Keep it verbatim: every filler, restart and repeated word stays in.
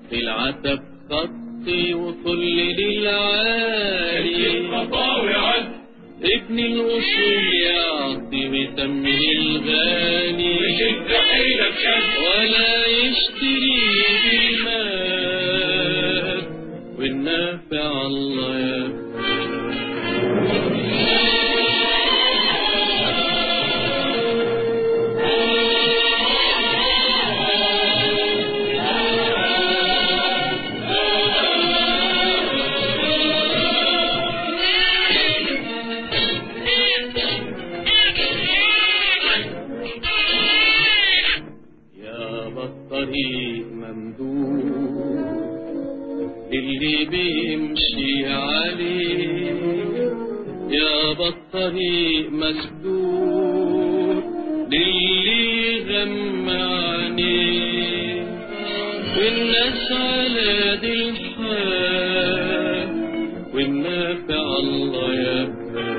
في العتب خطي وكل للعالي الخطاوي عد ابن الوصول يعطي ويسمي الغالي وشد حيلك شد ولا يشتري بالمال والنافع الله يا طريق ممدود اللي بيمشي عليه يا بالطريق مسدود للي غمعني والناس على دي الحال والنافع الله يبقى